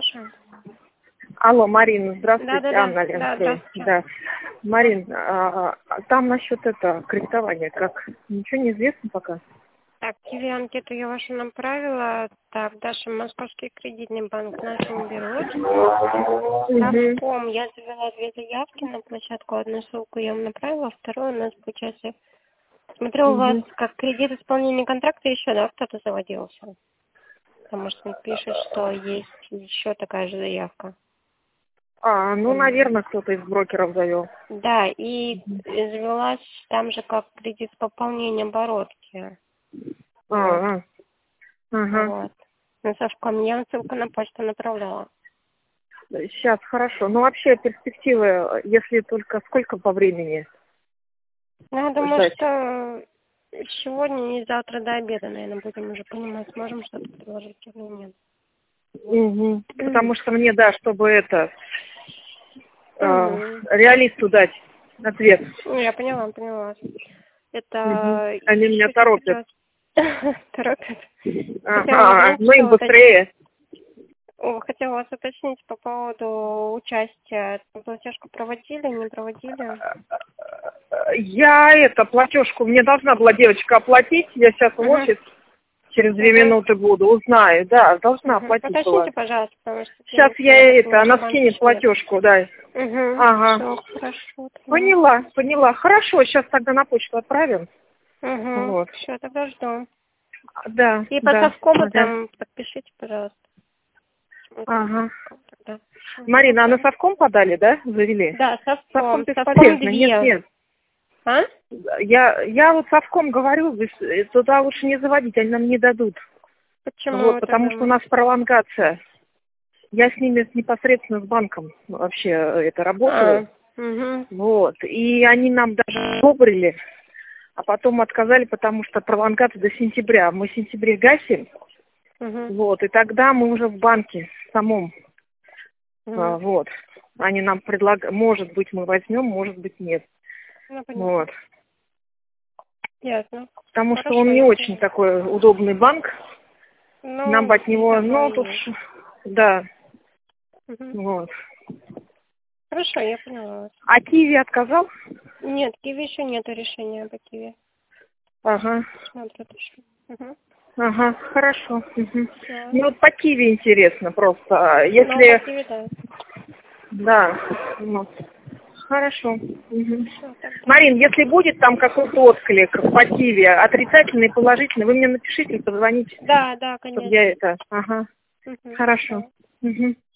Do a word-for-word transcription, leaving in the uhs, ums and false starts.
слушаю. Алло, Марина, здравствуйте, Да-да-да. Анна Да, Ленская. здравствуйте. Да. Марин, а, а там насчет это кредитования, как ничего не известно пока? Так, Киви анкету я вашу направила. Так, Даша, Московский кредитный банк наш не берут. Совком я завела две заявки на площадку. Одну ссылку я вам направила, вторую у нас получается. Смотрю, у вас как кредит исполнения контракта еще, да, кто-то заводился? Потому что он пишет, что есть еще такая же заявка. А, ну, наверное, кто-то из брокеров завел. Да, и завелась там же как кредит с пополнением оборотки. А, а. Ага. Вот. На Совком я вам ссылку на почту направляла. Сейчас, хорошо. Ну, вообще, перспективы, если только сколько по времени? Ну, я думаю, ждать? что сегодня и завтра до обеда, наверное, будем уже понимать, сможем что-то предложить или нет. Угу. Потому что мне, да, чтобы это, э, Угу. реалисту дать ответ. Ну, я поняла, поняла. Это Угу. Они меня еще торопят. торопят. Ага, ну им быстрее. Хотела вас уточнить по поводу участия. Платежку проводили, не проводили? Я это, платежку, мне должна была девочка оплатить, я сейчас в офис, через две минуты буду, узнаю, да, должна оплатить была. Уточните, пожалуйста, потому что... Сейчас я это, она скинет платежку, да. Угу. Ага. Все, хорошо. Поняла, поняла. Хорошо, сейчас тогда на почту отправим. Угу. Вот. Все, тогда жду. Да, И по да. Совкому Ага. там подпишите, пожалуйста. Ага. Тогда. Марина, а на Совком подали, да? Завели? Да, Совком. Совком Совком бесполезно. две. Нет, нет. А? Я, я вот Совком говорю, без- туда лучше не заводить, они нам не дадут. Почему? Вот, потому что у нас пролонгация. Я с ними непосредственно с банком вообще это работаю. А, угу. Вот. И они нам даже одобрили, а потом отказали, потому что пролонгация до сентября. Мы в сентябре гасим. Угу. Вот. И тогда мы уже в банке самом. Угу. А, вот. Они нам предлагают, может быть, мы возьмем, может быть, нет. Ну, Вот. ясно. Потому Хорошо, что он не ясно. очень такой удобный банк. Ну, Нам от него, ну, такое тут, есть. да. Угу. Вот. Хорошо, я поняла вас. А Киви отказал? Нет, Киви еще нету решения по Киви. Ага. Смотрят еще. Угу. Ага, хорошо. Угу. Все. Ну, вот по Киви интересно просто. А Ну, если... по Киви, да. Да. Ну, хорошо. Угу. Все, тогда. Марин, если будет там какой-то отклик по Киви, отрицательный, положительный, вы мне напишите, позвоните. Да, да, Чтобы конечно. я это... Ага. Угу. Хорошо. Угу.